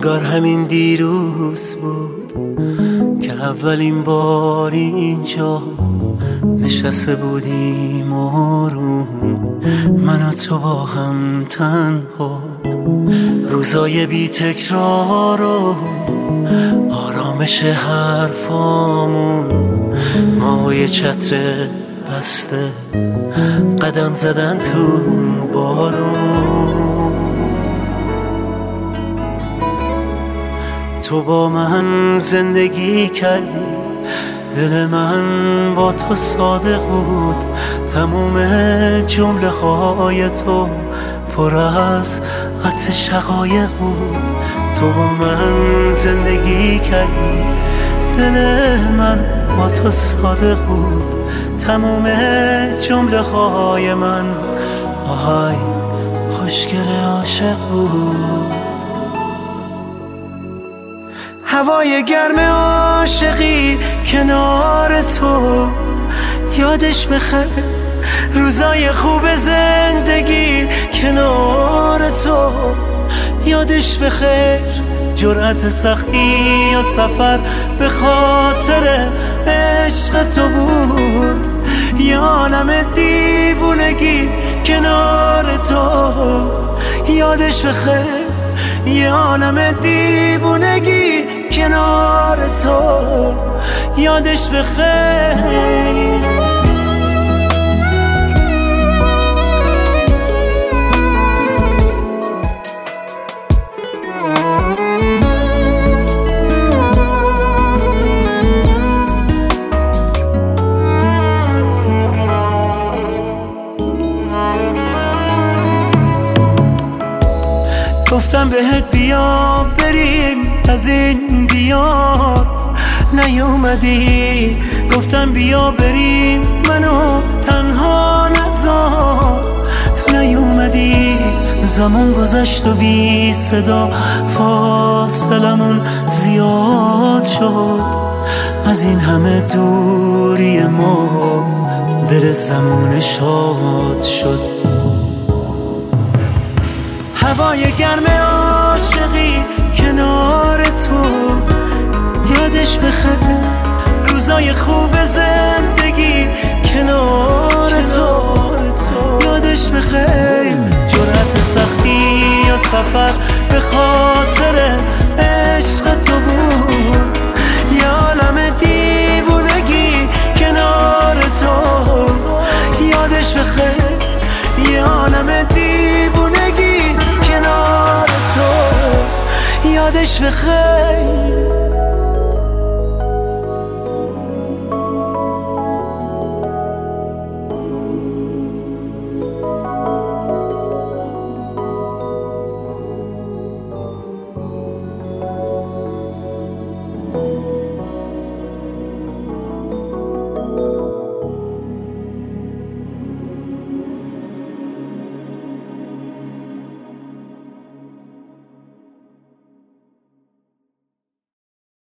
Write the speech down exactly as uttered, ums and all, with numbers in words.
انگار همین دیروز بود که اولین بار اینجا نشسته بودیم آروم، من و تو با هم تنها، روزای بی تکرار و آرامش حرفامون، ما و یه چتر بسته قدم زدن تو بارون. تو با من زندگی کردی، دل من با تو صادق بود، تموم جمله های تو پر از عطر شقایق بود. تو با من زندگی کردی، دل من با تو صادق بود، تموم جمله های من آهای خوشگل عاشق بود. هوای گرم عاشقی کنار تو، یادش بخیر روزای خوب زندگی کنار تو، یادش بخیر جرأت سختی یا سفر به خاطر عشق تو بود، یه عالم دیوونگی کنار تو، یادش بخیر یه عالم دیوونگی کنار تو، یادش بخیر. گفتم بهت بیا بریم از این دیار، نیومدی. گفتم بیا بریم منو تنها نذار، نیومدی. زمان گذشت و بی صدا فاصلمون زیاد شد، از این همه دوری ما دل زمان شاد شد. هوای گرم عاشقی کنار تو، یادش بخیر روزای خوب زندگی کنار تو، یادش بخیر جرأت سختی یا سفر به خاطر عشق تو بود، یه عالم دیوونگی کنار تو، یادش بخیر یه عالم دیوونگی کنار تو، یادش بخیر.